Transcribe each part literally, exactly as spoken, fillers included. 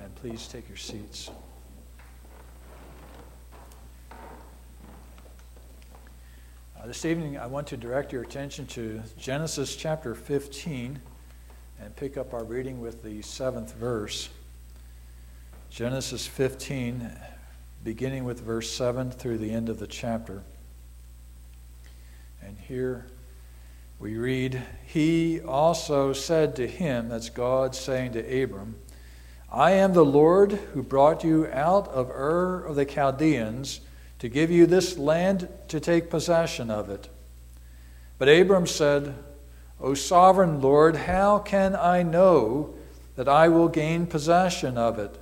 time. Please take your seats. Uh, this evening, I want to direct your attention to Genesis chapter fifteen and pick up our reading with the seventh verse. Genesis fifteen, beginning with verse seven through the end of the chapter. And here we read, "He also said to him," that's God saying to Abram, "I am the Lord who brought you out of Ur of the Chaldeans to give you this land to take possession of it." But Abram said, "O sovereign Lord, how can I know that I will gain possession of it?"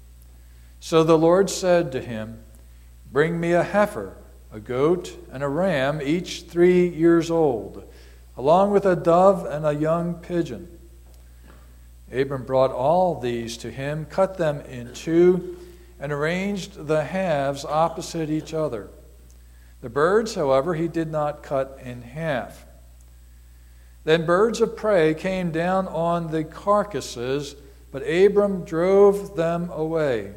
So the Lord said to him, "Bring me a heifer, a goat, and a ram, each three years old, along with a dove and a young pigeon." Abram brought all these to him, cut them in two, and arranged the halves opposite each other. The birds, however, he did not cut in half. Then birds of prey came down on the carcasses, but Abram drove them away.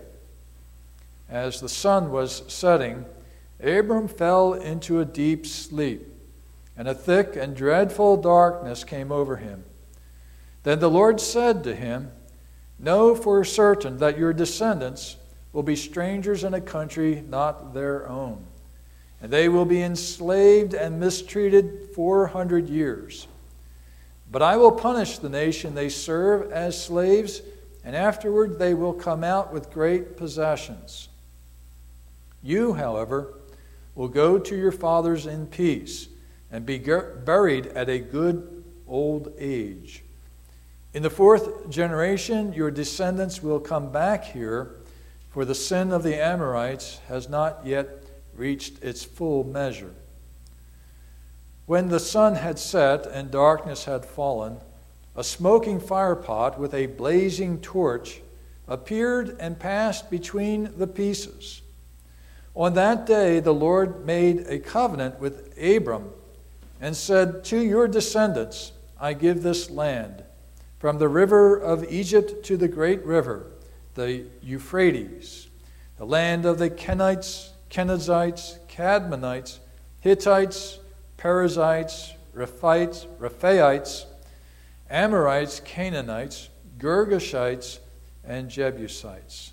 As the sun was setting, Abram fell into a deep sleep, and a thick and dreadful darkness came over him. Then the Lord said to him, "Know for certain that your descendants will be strangers in a country not their own, and they will be enslaved and mistreated four hundred years. But I will punish the nation they serve as slaves, and afterward they will come out with great possessions. You, however, will go to your fathers in peace and be buried at a good old age. In the fourth generation your descendants will come back here, for the sin of the Amorites has not yet reached its full measure." When the sun had set and darkness had fallen, a smoking firepot with a blazing torch appeared and passed between the pieces. On that day the Lord made a covenant with Abram and said, "To your descendants I give this land, from the river of Egypt to the great river, the Euphrates, the land of the Kenites, Kenizzites, Cadmonites, Hittites, Perizzites, Rephites, Rephaites, Amorites, Canaanites, Girgashites, and Jebusites."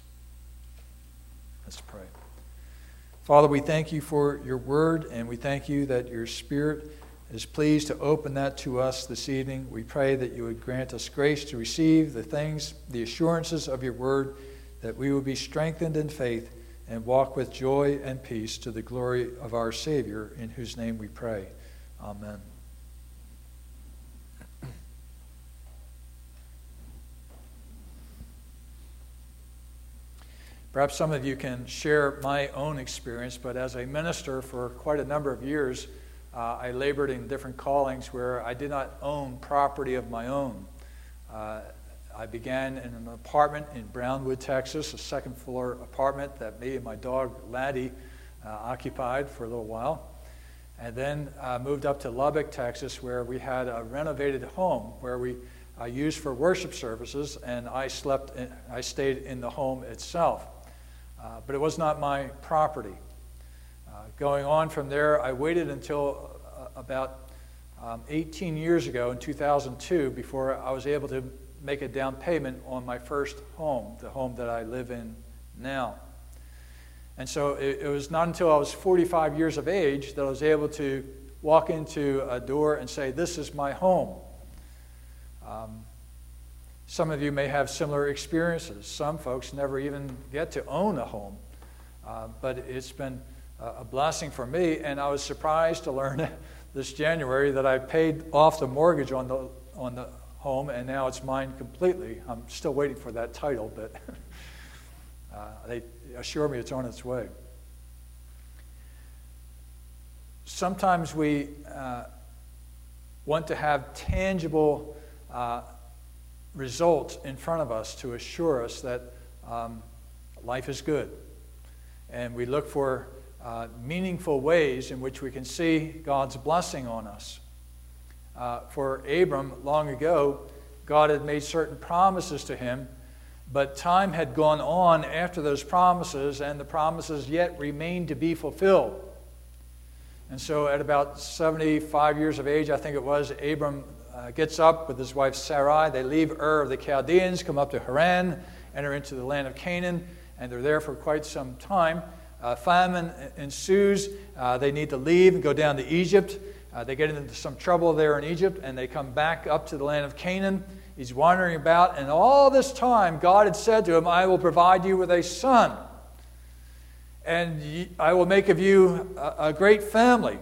Let's pray. Father, we thank you for your word, and we thank you that your Spirit is pleased to open that to us this evening. We pray that you would grant us grace to receive the things, the assurances of your word, that we will be strengthened in faith and walk with joy and peace to the glory of our Savior, in whose name we pray. Amen. Perhaps some of you can share my own experience, but as a minister for quite a number of years, uh, I labored in different callings where I did not own property of my own. Uh, I began in an apartment in Brownwood, Texas, a second floor apartment that me and my dog Laddie uh, occupied for a little while. And then uh, moved up to Lubbock, Texas, where we had a renovated home where we uh, used for worship services, and I slept, in, I stayed in the home itself. Uh, but it was not my property. Uh, going on from there, I waited until uh, about um, eighteen years ago, in two thousand two, before I was able to make a down payment on my first home, the home that I live in now. And so it, it was not until I was forty-five years of age that I was able to walk into a door and say, "This is my home." Um, Some of you may have similar experiences. Some folks never even get to own a home. Uh, but it's been a blessing for me, and I was surprised to learn this January that I paid off the mortgage on the on the home, and now it's mine completely. I'm still waiting for that title, but uh, they assure me it's on its way. Sometimes we uh, want to have tangible uh, results in front of us to assure us that um, life is good. And we look for uh, meaningful ways in which we can see God's blessing on us. Uh, for Abram, long ago, God had made certain promises to him, But time had gone on after those promises, and the promises yet remained to be fulfilled. And so at about seventy-five years of age, I think it was, Abram uh, gets up with his wife Sarai. They leave Ur of the Chaldeans, come up to Haran, enter into the land of Canaan, and they're there for quite some time. Uh, famine ensues. Uh, they need to leave and go down to Egypt. Uh, they get into some trouble there in Egypt, and they come back up to the land of Canaan. He's wandering about, and all this time God had said to him, I will provide you with a son, and I will make of you a, a great family.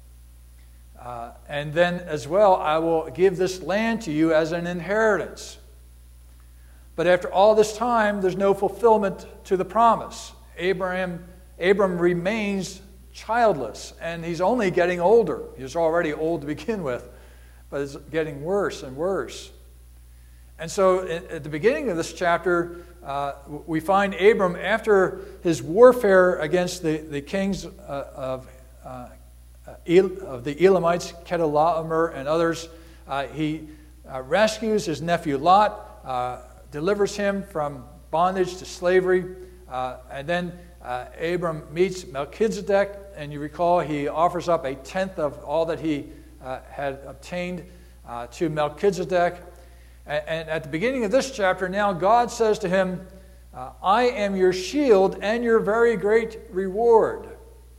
Uh, and then as well, I will give this land to you as an inheritance. But after all this time, there's no fulfillment to the promise. Abraham, Abram remains childless, and he's only getting older. He was already old to begin with, but it's getting worse and worse. And so at the beginning of this chapter, uh, we find Abram, after his warfare against the, the kings uh, of, uh, El, of the Elamites, Chedorlaomer and others, uh, he uh, rescues his nephew Lot, uh, delivers him from bondage to slavery, uh, and then uh, Abram meets Melchizedek, and you recall he offers up a tenth of all that he uh, had obtained uh, to Melchizedek. And at the beginning of this chapter, now God says to him, uh, I am your shield and your very great reward.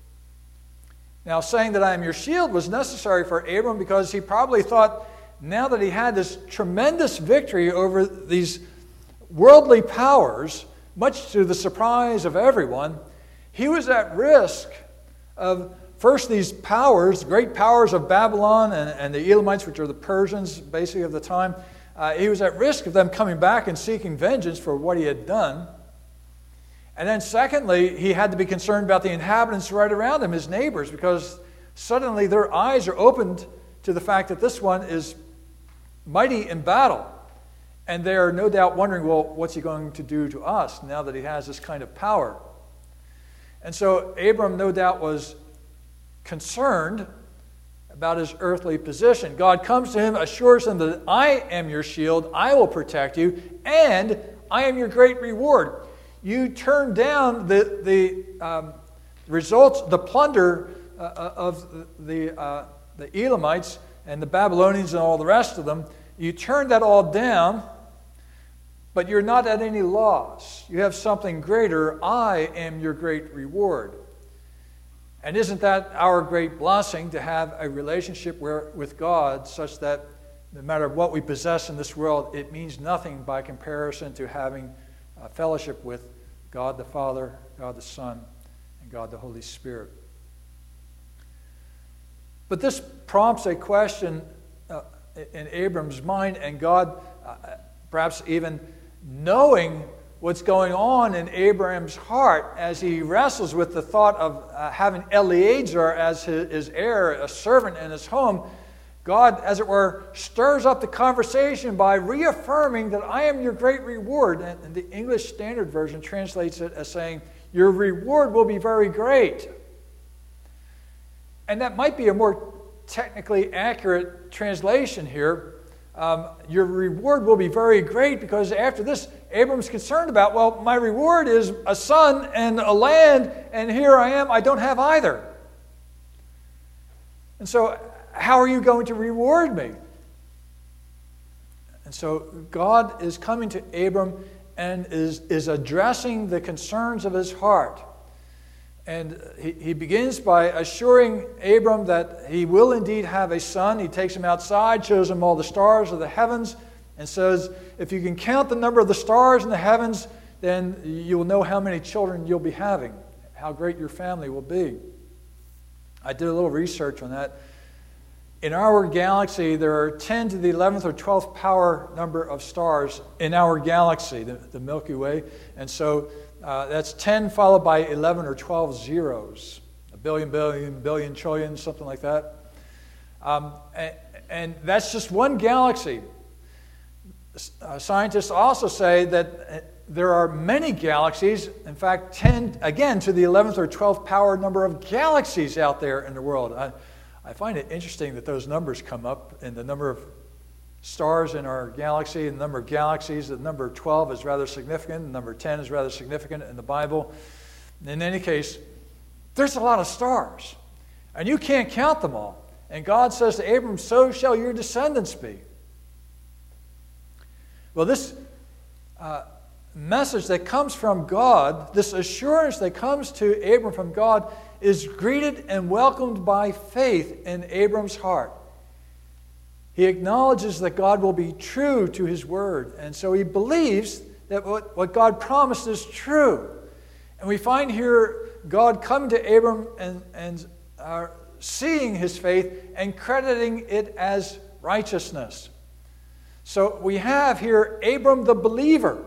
Now, saying that I am your shield was necessary for Abram because he probably thought, now that he had this tremendous victory over these worldly powers, much to the surprise of everyone, he was at risk of first these powers, great powers of Babylon and, and the Elamites, which are the Persians basically of the time. Uh, he was at risk of them coming back and seeking vengeance for what he had done. And then secondly, he had to be concerned about the inhabitants right around him, his neighbors, because suddenly their eyes are opened to the fact that this one is mighty in battle. And they are no doubt wondering, well, what's he going to do to us now that he has this kind of power? And so Abram no doubt was concerned about his earthly position. God comes to him, assures him that I am your shield, I will protect you, and I am your great reward. You turn down the, the um, results, the plunder uh, of the, uh, the Elamites and the Babylonians and all the rest of them. You turn that all down, but you're not at any loss. You have something greater. I am your great reward. And isn't that our great blessing, to have a relationship where, with God such that no matter what we possess in this world, it means nothing by comparison to having a fellowship with God the Father, God the Son, and God the Holy Spirit. But this prompts a question uh, in Abram's mind, and God, uh, perhaps even knowing what's going on in Abraham's heart as he wrestles with the thought of uh, having Eliezer as his, his heir, a servant in his home, God, as it were, stirs up the conversation by reaffirming that I am your great reward. And, and the English Standard Version translates it as saying, your reward will be very great. And that might be a more technically accurate translation here. Um, your reward will be very great, because after this, Abram's concerned about, well, my reward is a son and a land, and here I am, I don't have either. And so, how are you going to reward me? And so, God is coming to Abram and is, is addressing the concerns of his heart. And he, he begins by assuring Abram that he will indeed have a son. He takes him outside, shows him all the stars of the heavens, and says, if you can count the number of the stars in the heavens, then you will know how many children you'll be having, how great your family will be. I did a little research on that. In our galaxy, there are ten to the eleventh or twelfth power number of stars in our galaxy, the, the Milky Way. And so uh, that's ten followed by eleven or twelve zeros. A billion, billion, billion, trillion, something like that. Um, and, and that's just one galaxy. Uh, scientists also say that there are many galaxies, in fact, ten, again, to the eleventh or twelfth power number of galaxies out there in the world. I, I find it interesting that those numbers come up, and the number of stars in our galaxy, the number of galaxies. The number twelve is rather significant. The number ten is rather significant in the Bible. In any case, there's a lot of stars, and you can't count them all. And God says to Abram, so shall your descendants be. Well, this uh, message that comes from God, this assurance that comes to Abram from God, is greeted and welcomed by faith in Abram's heart. He acknowledges that God will be true to his word, and so he believes that what, what God promised is true. And we find here God coming to Abram and, and uh, seeing his faith and crediting it as righteousness. So we have here Abram the believer.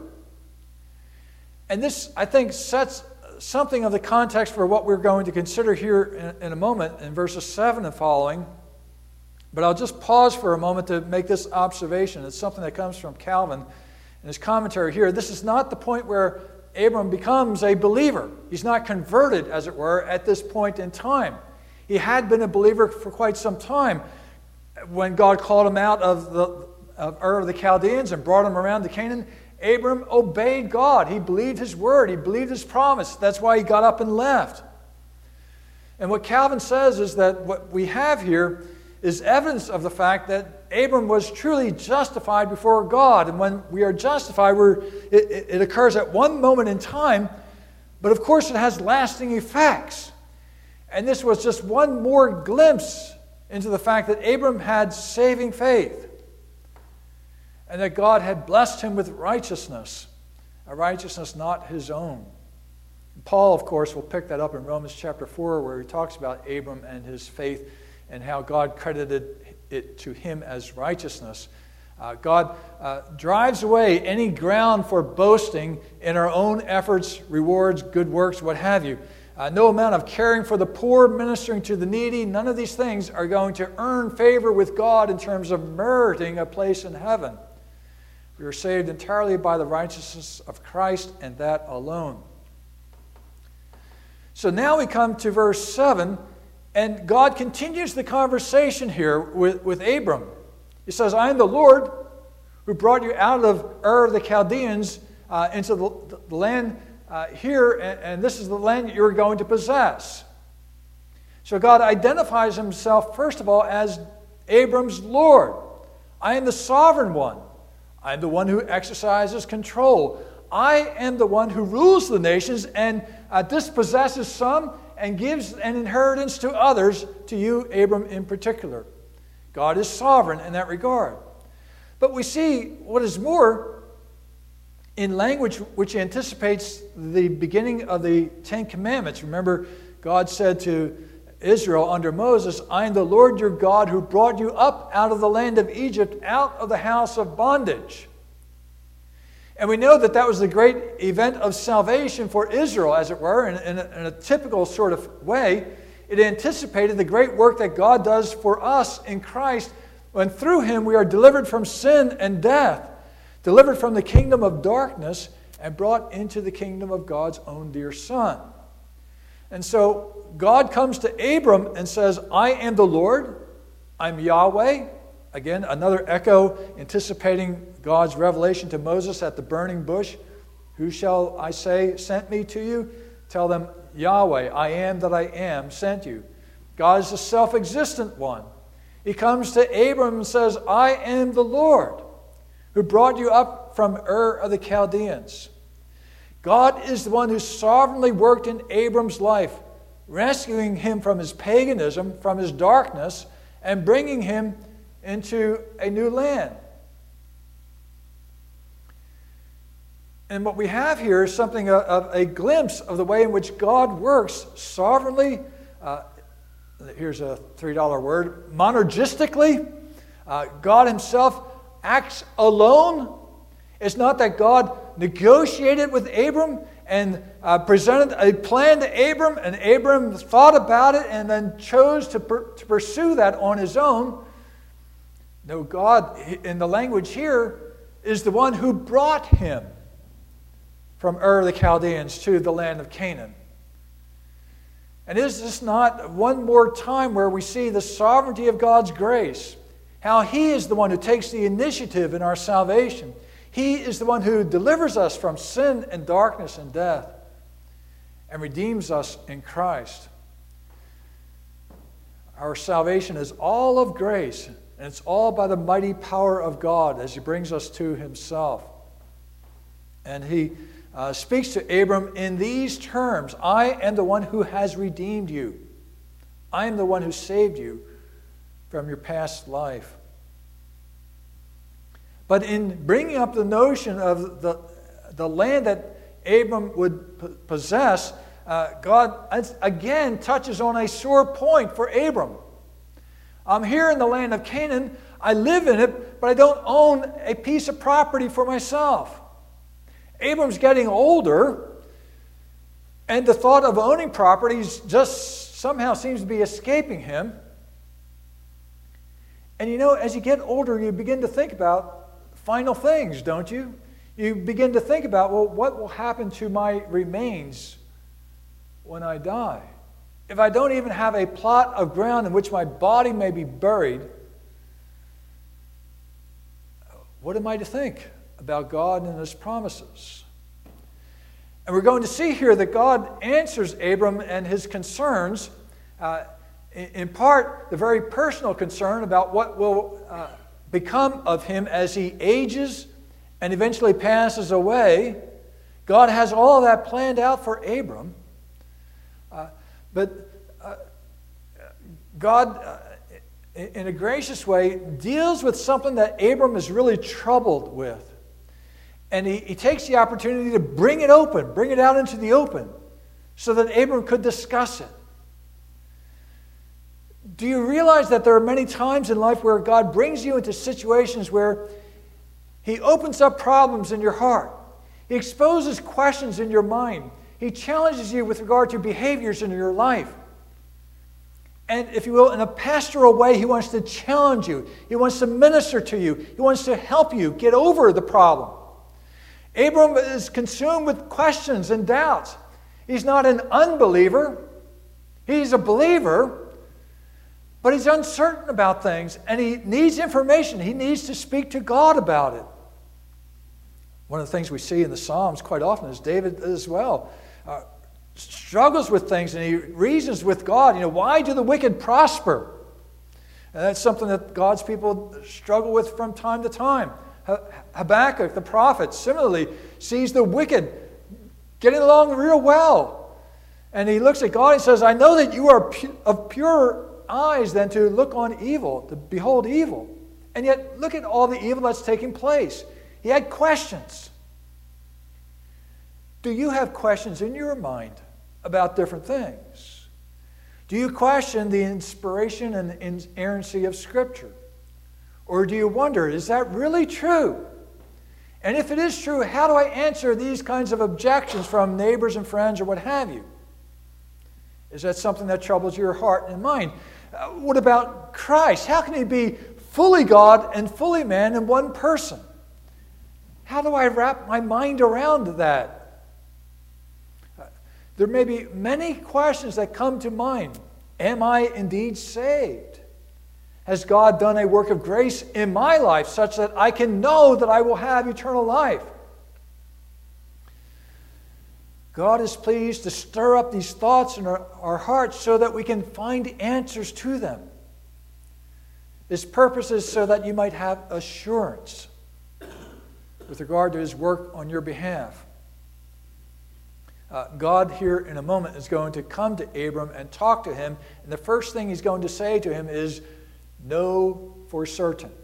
And this, I think, sets something of the context for what we're going to consider here in, in a moment in verses seven and following. But I'll just pause for a moment to make this observation. It's something that comes from Calvin in his commentary here. This is not the point where Abram becomes a believer. He's not converted, as it were, at this point in time. He had been a believer for quite some time. When God called him out of the of Ur of the Chaldeans and brought him around to Canaan, Abram obeyed God. He believed his word. He believed his promise. That's why he got up and left. And what Calvin says is that what we have here is evidence of the fact that Abram was truly justified before God. And when we are justified, we're, it, it occurs at one moment in time, but of course it has lasting effects. And this was just one more glimpse into the fact that Abram had saving faith and that God had blessed him with righteousness, a righteousness not his own. Paul, of course, will pick that up in Romans chapter four, where he talks about Abram and his faith and how God credited it to him as righteousness. Uh, God uh, drives away any ground for boasting in our own efforts, rewards, good works, what have you. Uh, no amount of caring for the poor, ministering to the needy, none of these things are going to earn favor with God in terms of meriting a place in heaven. We are saved entirely by the righteousness of Christ and that alone. So now we come to verse seven, and God continues the conversation here with, with Abram. He says, I am the Lord who brought you out of Ur of the Chaldeans uh, into the, the land uh, here, and, and this is the land that you're going to possess. So God identifies himself, first of all, as Abram's Lord. I am the sovereign one. I am the one who exercises control. I am the one who rules the nations and uh, dispossesses some and gives an inheritance to others, to you, Abram, in particular. God is sovereign in that regard. But we see what is more in language which anticipates the beginning of the Ten Commandments. Remember, God said to Israel under Moses, I am the Lord your God who brought you up out of the land of Egypt, out of the house of bondage. And we know that that was the great event of salvation for Israel, as it were, in, in, a, in a typical sort of way. It anticipated the great work that God does for us in Christ, when through him we are delivered from sin and death, delivered from the kingdom of darkness, and brought into the kingdom of God's own dear Son. And so God comes to Abram and says, I am the Lord, I'm Yahweh. Again, another echo anticipating God's revelation to Moses at the burning bush. Who shall I say sent me to you? Tell them, Yahweh, I am that I am, sent you. God is the self-existent one. He comes to Abram and says, I am the Lord who brought you up from Ur of the Chaldeans. God is the one who sovereignly worked in Abram's life, rescuing him from his paganism, from his darkness, and bringing him into a new land. And what we have here is something of a glimpse of the way in which God works sovereignly. Uh, here's a three dollar word. Monergistically. Uh, God himself acts alone. It's not that God negotiated with Abram and uh, presented a plan to Abram, and Abram thought about it and then chose to, per- to pursue that on his own. No, God, in the language here, is the one who brought him from Ur of the Chaldeans to the land of Canaan. And is this not one more time where we see the sovereignty of God's grace? how He is the one who takes the initiative in our salvation. He is the one who delivers us from sin and darkness and death and redeems us in Christ. Our salvation is all of grace, and it's all by the mighty power of God as He brings us to Himself. And He uh, speaks to Abram in these terms: I am the one who has redeemed you. I am the one who saved you from your past life. But in bringing up the notion of the, the land that Abram would p- possess, uh, God again touches on a sore point for Abram. I'm here in the land of Canaan. I live in it, but I don't own a piece of property for myself. Abram's getting older, and the thought of owning properties just somehow seems to be escaping him. And you know, as you get older, you begin to think about final things, don't you? You begin to think about, well, what will happen to my remains when I die? If I don't even have a plot of ground in which my body may be buried, what am I to think about God and His promises? And we're going to see here that God answers Abram and his concerns, uh, in, in part the very personal concern about what will uh, become of him as he ages and eventually passes away. God has all of that planned out for Abram. Uh, but uh, God, uh, in a gracious way, deals with something that Abram is really troubled with. And he, he takes the opportunity to bring it open, bring it out into the open, so that Abram could discuss it. Do you realize that there are many times in life where God brings you into situations where He opens up problems in your heart? He exposes questions in your mind. He challenges you with regard to behaviors in your life. And if you will, in a pastoral way, He wants to challenge you. He wants to minister to you. He wants to help you get over the problem. Abram is consumed with questions and doubts. He's not an unbeliever. He's a believer. But he's uncertain about things, and he needs information. He needs to speak to God about it. One of the things we see in the Psalms quite often is David as well uh, struggles with things, and he reasons with God. You know, why do the wicked prosper? And that's something that God's people struggle with from time to time. Habakkuk, the prophet, similarly sees the wicked getting along real well. And he looks at God and says, I know that you are pu- of pure eyes than to look on evil, to behold evil. And yet, look at all the evil that's taking place. He had questions. Do you have questions in your mind about different things? Do you question the inspiration and inerrancy of Scripture? Or do you wonder, is that really true? And if it is true, how do I answer these kinds of objections from neighbors and friends or what have you? Is that something that troubles your heart and mind? Uh, what about Christ? How can He be fully God and fully man in one person? How do I wrap my mind around that? Uh, there may be many questions that come to mind. Am I indeed saved? Has God done a work of grace in my life such that I can know that I will have eternal life? God is pleased to stir up these thoughts in our, our hearts so that we can find answers to them. His purpose is so that you might have assurance with regard to His work on your behalf. Uh, God here in a moment is going to come to Abram and talk to him, and the first thing He's going to say to him is, know for certain.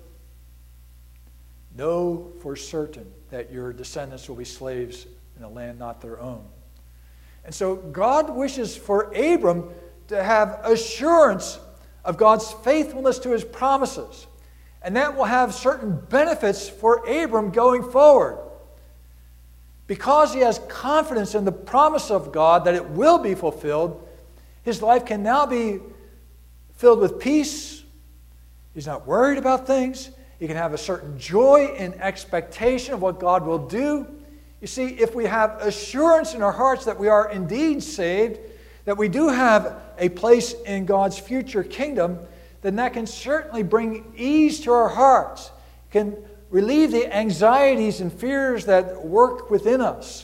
Know for certain that your descendants will be slaves in a land not their own. And so God wishes for Abram to have assurance of God's faithfulness to His promises. And that will have certain benefits for Abram going forward. Because he has confidence in the promise of God that it will be fulfilled, his life can now be filled with peace. He's not worried about things. He can have a certain joy and expectation of what God will do. You see, if we have assurance in our hearts that we are indeed saved, that we do have a place in God's future kingdom, then that can certainly bring ease to our hearts, can relieve the anxieties and fears that work within us.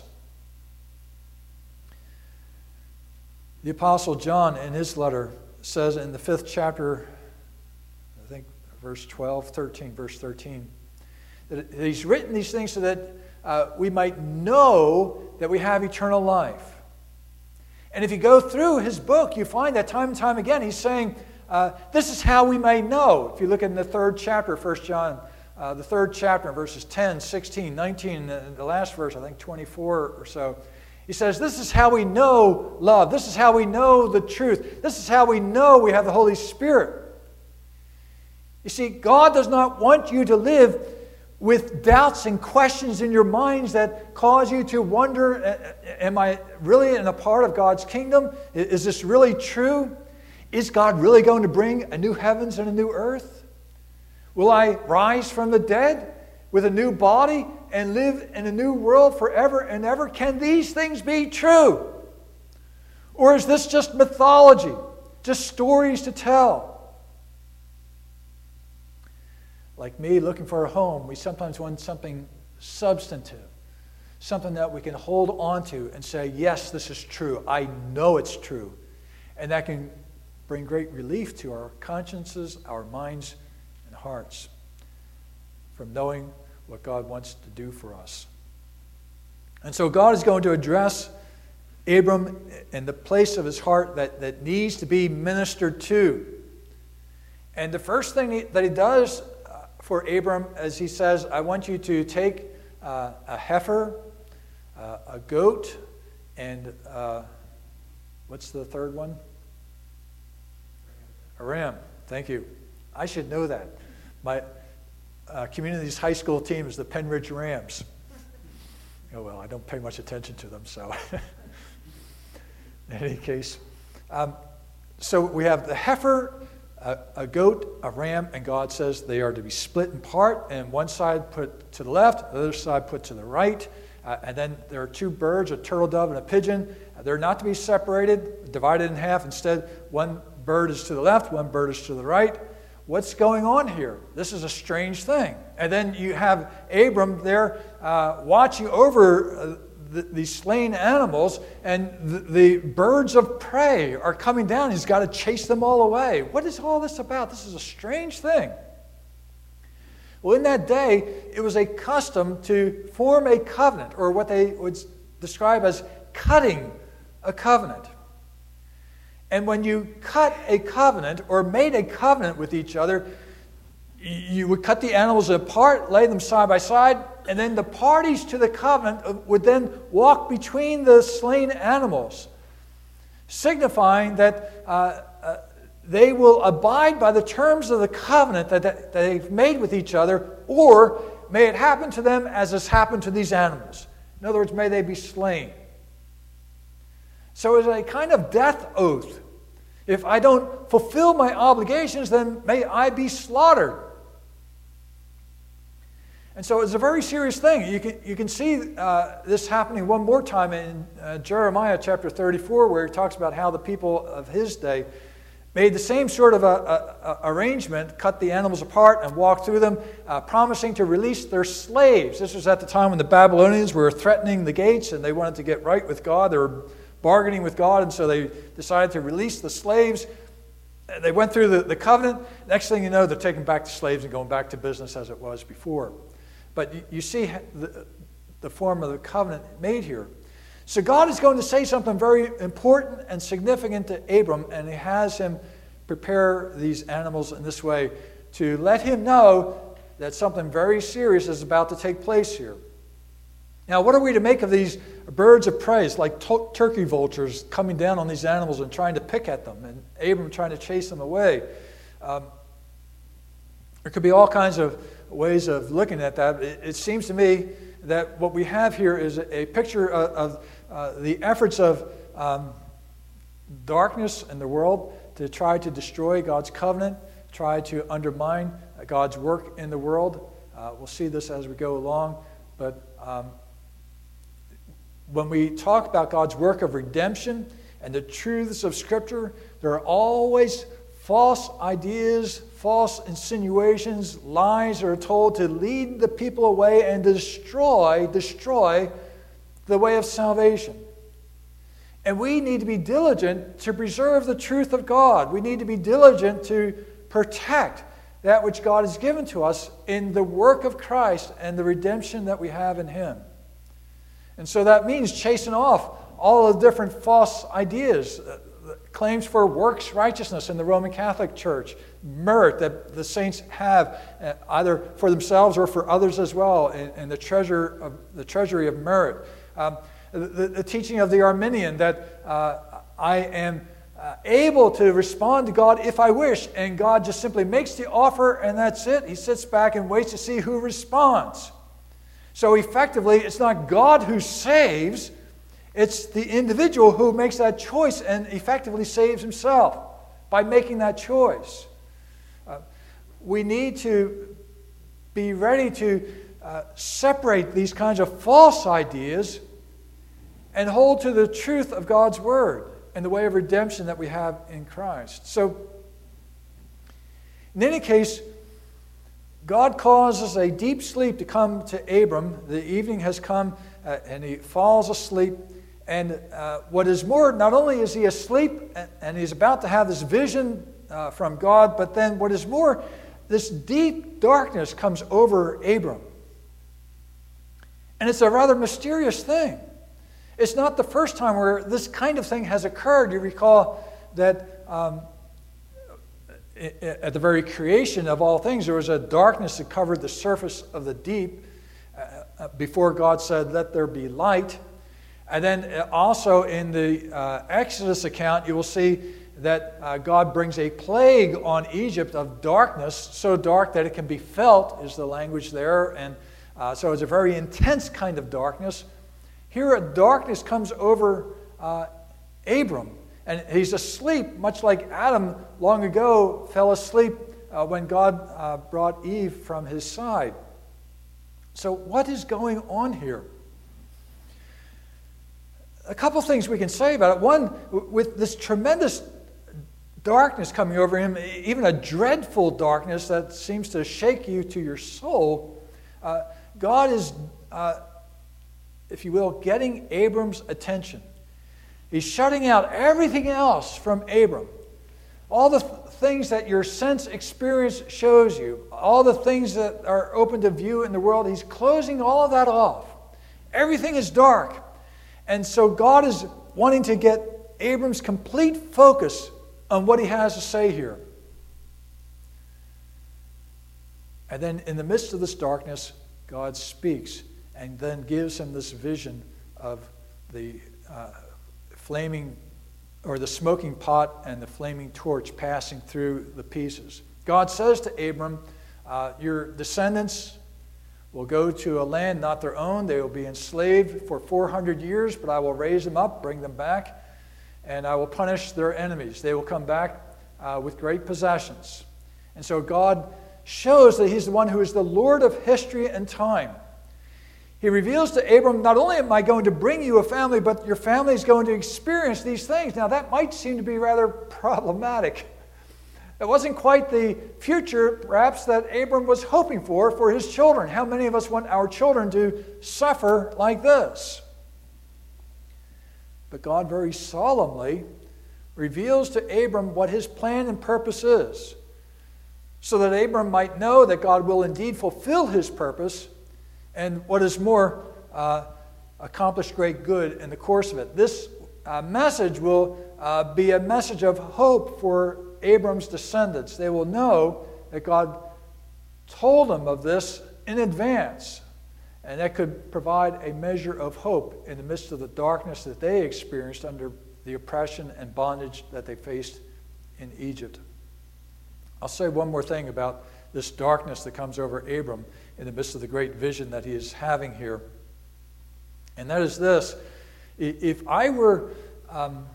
The Apostle John, in his letter, says in the fifth chapter, I think verse twelve, thirteen, verse thirteen, that he's written these things so that uh, we might know that we have eternal life. And if you go through his book, you find that time and time again he's saying, uh, this is how we may know. If you look in the third chapter, First John, uh, the third chapter, verses ten, sixteen, nineteen, and the last verse, I think twenty-four or so, he says, this is how we know love. This is how we know the truth. This is how we know we have the Holy Spirit. You see, God does not want you to live with doubts and questions in your minds that cause you to wonder, am I really in a part of God's kingdom? Is this really true? Is God really going to bring a new heavens and a new earth? Will I rise from the dead with a new body and live in a new world forever and ever? Can these things be true? Or is this just mythology, just stories to tell? Like me looking for a home, we sometimes want something substantive, something that we can hold on to and say, yes, this is true. I know it's true. And that can bring great relief to our consciences, our minds, and hearts from knowing what God wants to do for us. And so God is going to address Abram in the place of his heart that, that needs to be ministered to. And the first thing he, that he does for Abram, as he says, I want you to take uh, a heifer, uh, a goat, and uh, what's the third one? A ram. Thank you. I should know that. My uh, community's high school team is the Penridge Rams. Oh, well, I don't pay much attention to them, so in any case. Um, so we have the heifer, a, a goat, a ram, and God says they are to be split in part, and one side put to the left, the other side put to the right. Uh, and then there are two birds, a turtle dove and a pigeon. Uh, they're not to be separated, divided in half. Instead, one bird is to the left, one bird is to the right. What's going on here? This is a strange thing. And then you have Abram there uh, watching over uh, the, these slain animals, and the, the birds of prey are coming down. He's got to chase them all away. What is all this about? This is a strange thing. Well, in that day, it was a custom to form a covenant, or what they would describe as cutting a covenant. And when you cut a covenant or made a covenant with each other, you would cut the animals apart, lay them side by side, and then the parties to the covenant would then walk between the slain animals, signifying that uh, uh, they will abide by the terms of the covenant that, that they've made with each other, or may it happen to them as has happened to these animals. In other words, may they be slain. So it's a kind of death oath. If I don't fulfill my obligations, then may I be slaughtered. And so it's a very serious thing. You can, you can see uh, this happening one more time in uh, Jeremiah chapter thirty-four, where he talks about how the people of his day made the same sort of a, a, a arrangement, cut the animals apart and walked through them, uh, promising to release their slaves. This was at the time when the Babylonians were threatening the gates and they wanted to get right with God. They were bargaining with God, and so they decided to release the slaves. They went through the, the covenant. Next thing you know, they're taking back the slaves and going back to business as it was before. But you, you see the, the form of the covenant made here. So God is going to say something very important and significant to Abram, and he has him prepare these animals in this way to let him know that something very serious is about to take place here. Now, what are we to make of these birds of prey, like to- turkey vultures coming down on these animals and trying to pick at them, and Abram trying to chase them away? Um, there could be all kinds of ways of looking at that. It, it seems to me that what we have here is a, a picture of, of uh, the efforts of um, darkness in the world to try to destroy God's covenant, try to undermine God's work in the world. Uh, we'll see this as we go along, but um, when we talk about God's work of redemption and the truths of Scripture, there are always false ideas, false insinuations, lies are told to lead the people away and destroy, destroy the way of salvation. And we need to be diligent to preserve the truth of God. We need to be diligent to protect that which God has given to us in the work of Christ and the redemption that we have in Him. And so that means chasing off all the different false ideas, uh, claims for works righteousness in the Roman Catholic Church, merit that the saints have uh, either for themselves or for others as well, in, in the treasure of the treasury of merit. Um, the, the teaching of the Arminian that uh, I am uh, able to respond to God if I wish, and God just simply makes the offer and that's it. He sits back and waits to see who responds. So effectively, it's not God who saves, it's the individual who makes that choice and effectively saves himself by making that choice. Uh, we need to be ready to uh, separate these kinds of false ideas and hold to the truth of God's Word and the way of redemption that we have in Christ. So, in any case, God causes a deep sleep to come to Abram. The evening has come, uh, and he falls asleep. And uh, what is more, not only is he asleep, and, and he's about to have this vision uh, from God, but then what is more, this deep darkness comes over Abram. And it's a rather mysterious thing. It's not the first time where this kind of thing has occurred. You recall that um, at the very creation of all things, there was a darkness that covered the surface of the deep uh, before God said, "Let there be light." And then also in the uh, Exodus account, you will see that uh, God brings a plague on Egypt of darkness, so dark that it can be felt, is the language there. And uh, so it's a very intense kind of darkness. Here, a darkness comes over uh, Abram, and he's asleep, much like Adam long ago fell asleep uh, when God uh, brought Eve from his side. So what is going on here? A couple things we can say about it. One, with this tremendous darkness coming over him, even a dreadful darkness that seems to shake you to your soul, uh, God is, uh, if you will, getting Abram's attention. He's shutting out everything else from Abram. All the th- things that your sense experience shows you, all the things that are open to view in the world, he's closing all of that off. Everything is dark. And so God is wanting to get Abram's complete focus on what he has to say here. And then in the midst of this darkness, God speaks and then gives him this vision of the uh, flaming, or the smoking pot and the flaming torch passing through the pieces. God says to Abram, uh, your descendants will go to a land not their own. They will be enslaved for four hundred years, but I will raise them up, bring them back, and I will punish their enemies. They will come back uh, with great possessions. And so God shows that he's the one who is the Lord of history and time. He reveals to Abram, not only am I going to bring you a family, but your family is going to experience these things. Now that might seem to be rather problematic. It wasn't quite the future, perhaps, that Abram was hoping for for his children. How many of us want our children to suffer like this? But God very solemnly reveals to Abram what his plan and purpose is, so that Abram might know that God will indeed fulfill his purpose, and what is more, uh, accomplish great good in the course of it. This uh, message will uh, be a message of hope for Abram's descendants. They will know that God told them of this in advance, and that could provide a measure of hope in the midst of the darkness that they experienced under the oppression and bondage that they faced in Egypt. I'll say one more thing about this darkness that comes over Abram in the midst of the great vision that he is having here. And that is this. If I were um,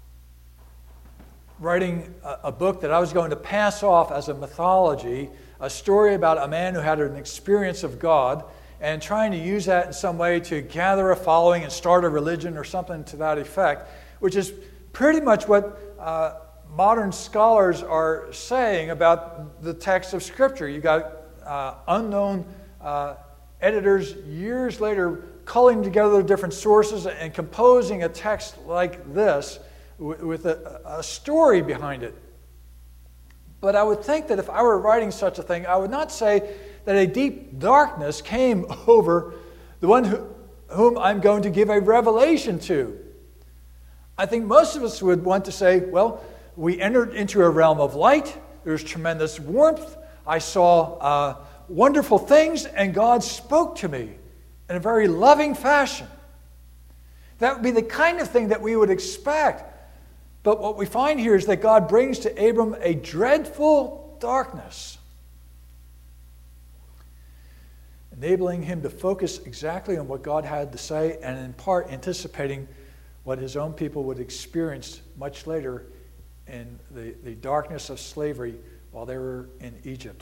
writing a, a book that I was going to pass off as a mythology, a story about a man who had an experience of God, and trying to use that in some way to gather a following and start a religion or something to that effect, which is pretty much what uh, modern scholars are saying about the text of Scripture. You got uh, unknown uh, editors years later culling together different sources and composing a text like this w- with a, a story behind it. But I would think that if I were writing such a thing, I would not say that a deep darkness came over the one who, whom I'm going to give a revelation to. I think most of us would want to say, well, we entered into a realm of light. There's tremendous warmth. I saw uh, wonderful things, and God spoke to me in a very loving fashion. That would be the kind of thing that we would expect. But what we find here is that God brings to Abram a dreadful darkness, enabling him to focus exactly on what God had to say, and in part anticipating what his own people would experience much later in the, the darkness of slavery while they were in Egypt.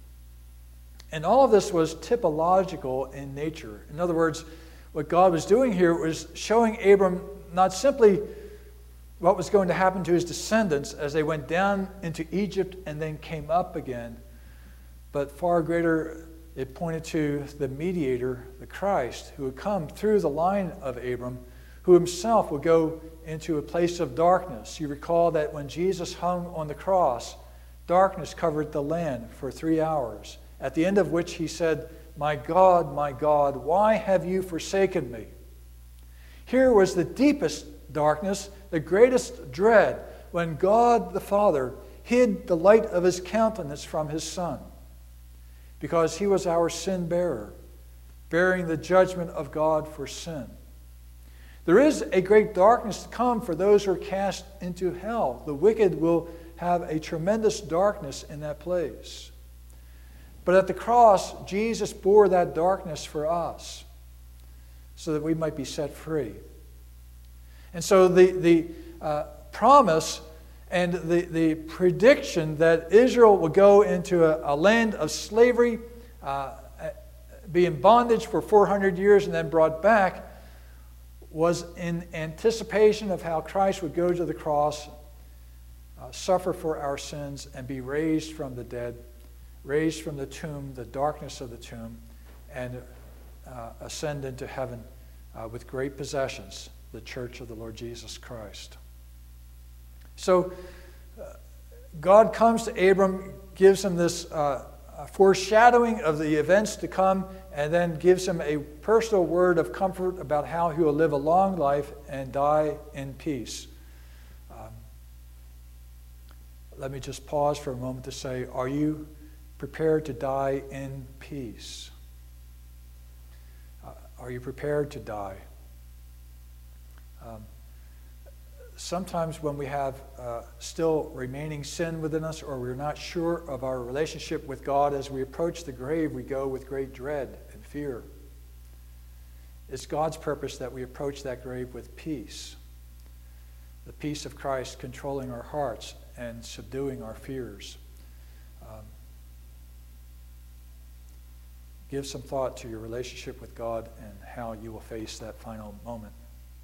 And all of this was typological in nature. In other words, what God was doing here was showing Abram not simply what was going to happen to his descendants as they went down into Egypt and then came up again, but far greater, it pointed to the mediator, the Christ, who would come through the line of Abram, who himself would go into a place of darkness. You recall that when Jesus hung on the cross, darkness covered the land for three hours, at the end of which he said, "My God, my God, why have you forsaken me?" Here was the deepest darkness, the greatest dread, when God the Father hid the light of his countenance from his Son, because he was our sin bearer, bearing the judgment of God for sin. There is a great darkness to come for those who are cast into hell. The wicked will have a tremendous darkness in that place. But at the cross, Jesus bore that darkness for us so that we might be set free. And so the, the uh, promise and the, the prediction that Israel will go into a, a land of slavery, uh, be in bondage for four hundred years and then brought back, was in anticipation of how Christ would go to the cross, uh, suffer for our sins, and be raised from the dead, raised from the tomb, the darkness of the tomb, and uh, ascend into heaven uh, with great possessions, the church of the Lord Jesus Christ. So uh, God comes to Abram, gives him this uh, foreshadowing of the events to come, and then gives him a personal word of comfort about how he will live a long life and die in peace. Um, let me just pause for a moment to say, are you prepared to die in peace? Uh, are you prepared to die? Um, sometimes when we have uh, still remaining sin within us, or we're not sure of our relationship with God, as we approach the grave, we go with great dread and fear. It's God's purpose that we approach that grave with peace. The peace of Christ controlling our hearts and subduing our fears. Um, give some thought to your relationship with God and how you will face that final moment.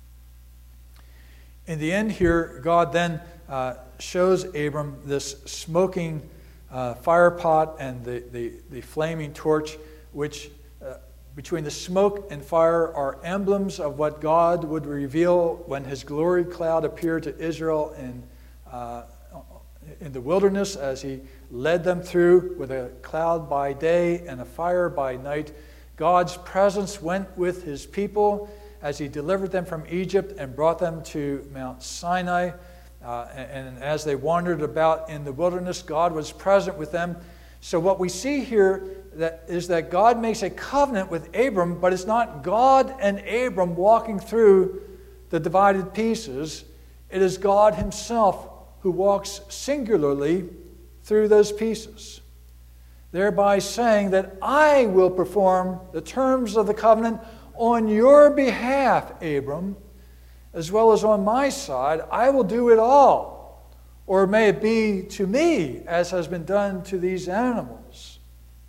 In the end here, God then uh, shows Abram this smoking uh, fire pot and the, the, the flaming torch, which uh, between the smoke and fire are emblems of what God would reveal when his glory cloud appeared to Israel in, uh, in the wilderness, as he led them through with a cloud by day and a fire by night. God's presence went with his people as he delivered them from Egypt and brought them to Mount Sinai. Uh, and, and as they wandered about in the wilderness, God was present with them. So what we see here that is that God makes a covenant with Abram, but it's not God and Abram walking through the divided pieces. It is God himself who walks singularly through those pieces, thereby saying that I will perform the terms of the covenant on your behalf, Abram, as well as on my side. I will do it all. Or may it be to me, as has been done to these animals.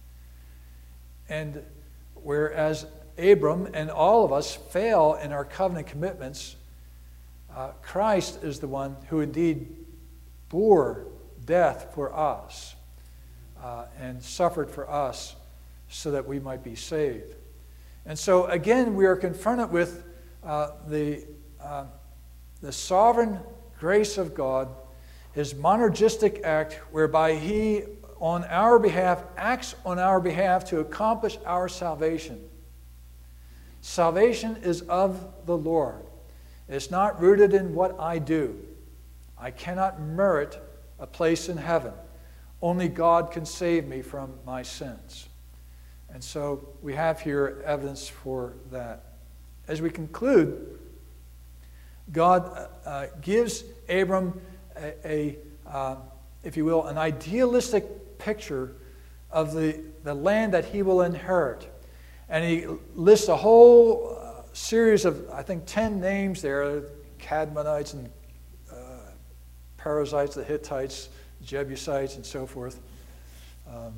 And whereas Abram and all of us fail in our covenant commitments, uh, Christ is the one who indeed bore death for us uh, and suffered for us so that we might be saved. And so again, we are confronted with uh, the, uh, the sovereign grace of God, his monergistic act whereby he, on our behalf, acts on our behalf to accomplish our salvation. Salvation is of the Lord. It's not rooted in what I do. I cannot merit a place in heaven. Only God can save me from my sins. And so we have here evidence for that. As we conclude, God uh, gives Abram a, a uh, if you will, an idealistic picture of the, the land that he will inherit. And he lists a whole uh, series of, I think, ten names there, Cadmonites and uh, Perizzites, the Hittites, Jebusites, and so forth. Um,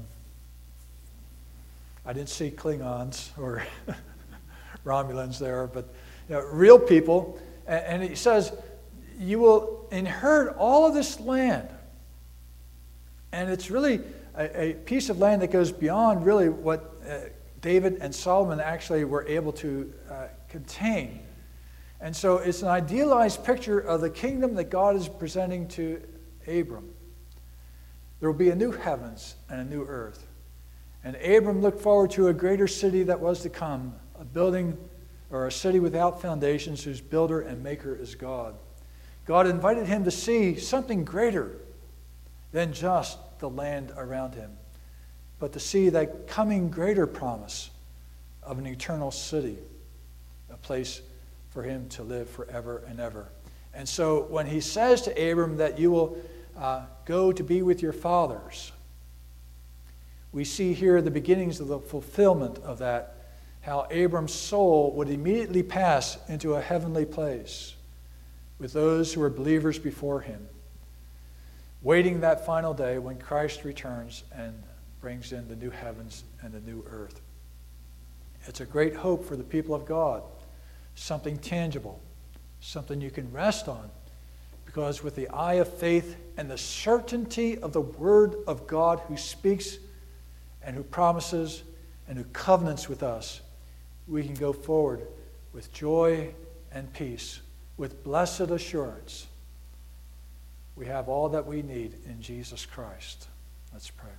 I didn't see Klingons or Romulans there, but you know, real people. And, and he says, you will inherit all of this land. And it's really a, a piece of land that goes beyond really what uh, David and Solomon actually were able to uh, contain. And so it's an idealized picture of the kingdom that God is presenting to Abram. There will be a new heavens and a new earth. And Abram looked forward to a greater city that was to come, a building or a city without foundations whose builder and maker is God. God invited him to see something greater than just the land around him, but to see that coming greater promise of an eternal city, a place for him to live forever and ever. And so when he says to Abram that you will uh, go to be with your fathers, we see here the beginnings of the fulfillment of that, how Abram's soul would immediately pass into a heavenly place with those who were believers before him, waiting that final day when Christ returns and brings in the new heavens and the new earth. It's a great hope for the people of God, something tangible, something you can rest on, because with the eye of faith and the certainty of the Word of God who speaks and who promises and who covenants with us, we can go forward with joy and peace, with blessed assurance. We have all that we need in Jesus Christ. Let's pray.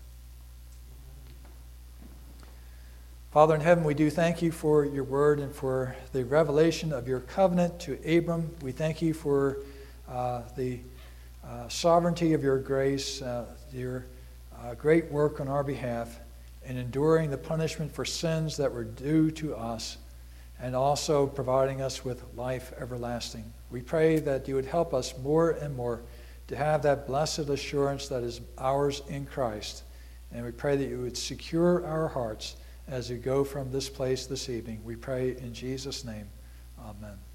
Father in heaven, we do thank you for your word and for the revelation of your covenant to Abram. We thank you for uh, the uh, sovereignty of your grace, uh, your uh, great work on our behalf in enduring the punishment for sins that were due to us, and also providing us with life everlasting. We pray that you would help us more and more to have that blessed assurance that is ours in Christ. And we pray that you would secure our hearts as we go from this place this evening. We pray in Jesus' name. Amen.